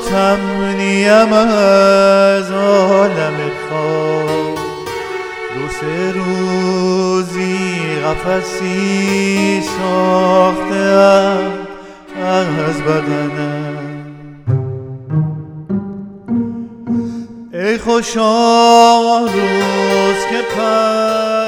تمنیم از عالم خواب، 2-3 روزی قفسی ساخته‌ام از بدنم. ای خوشا روز که